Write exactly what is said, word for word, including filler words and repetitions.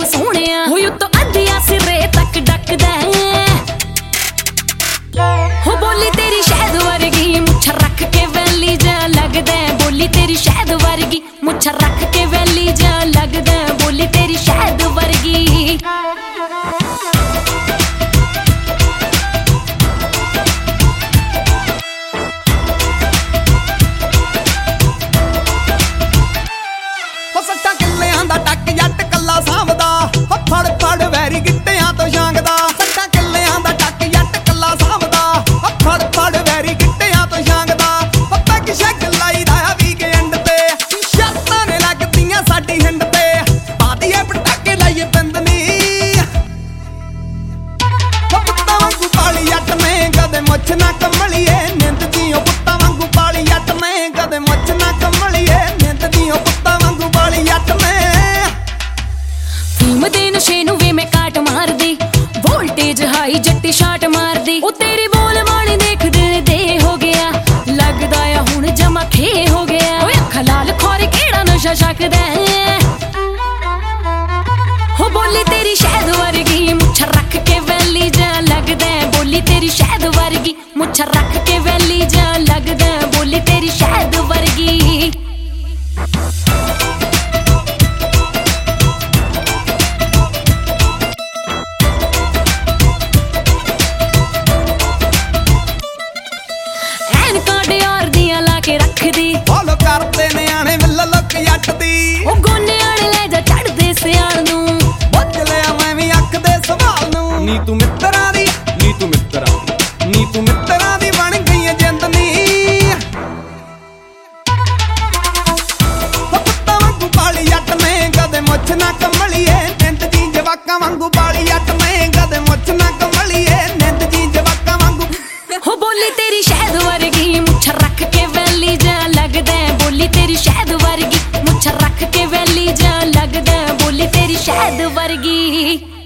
सोहणिया होई उत्तों अद्धिया सिरे तक डकदा हो बोली तेरी शहद वर्गी मुछ रख के वैली जा लगदा बोली तेरी शहद वर्गी मुछ रख के वैली जा लगदा बोली तेरी शहद वर्गी सट्टा किल्लियां दा टक जट कल्ला सामदा फड़ फड़ वैरी गिट्टियां तो छांगदा सट्टा किल्लियां दा टक जट कल्ला सामदा फड़ फड़ वैरी गिट्टियां तो छांगदा पैग शैग लाईदा वीकेंड ते शर्तां ने लगदियां साडी हिंड ते पादिए पटाके लाइए पिंदनी पुत्तां वांगू पाली जट ने कदे मुछ ना कमलिए निंद दियों पुत्तां वांगू पाली जट ने कदे मुछ ना कमलिए निंद दियों पुत्तां वांगू पाली जट ने फीम दे नशे नूं वे मैं काट मार दी वोल्टेज हाई जट्टी शाट मार दी ओ तेरी बोल बाणी देख दिल दे हो गया लगदा आ हुण जमा खे हो गया ओए अखां लाल खोर केड़ा नशा छकदा हो बोली तेरी शहद वर्गी मुछ रख के वैली जा लगदा बोली तेरी शहद वर्गी मुछ रख के वैली जा लगदा बोली तेरी शहद वर्गी फॉलो करते न्याणे विल लुक जट दी ओ गोने आने ले जा चढ़दे सियाल नूं बुझ लिया मैं भी अख दे सवाल नूं नी तू मित्तरां दी नी तू मित्तरां दी नी तू मित्तरां दी बन गई है जिंद नी पुत्तां वांगू पाली जट ने कदे मुछ ना कमलिए निंद जी जवाकां वांगू पाली जट ने कदे मुछ ना कमलिए निंद जी जवाकां वांगू हो बोली तेरी शहद वर्गी मुछ रख के वैली जा लगदा बोली तेरी शहद वर्गी मुछ रख के वैली जा लगदा बोली तेरी शहद वर्गी।